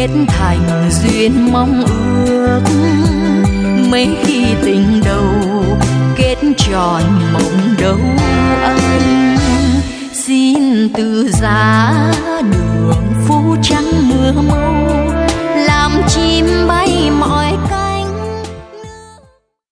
thành duyên mong ước. Mấy khi tình đầu kết tròn mộng đâu anh, xin từ giá đường phố trắng mưa mâu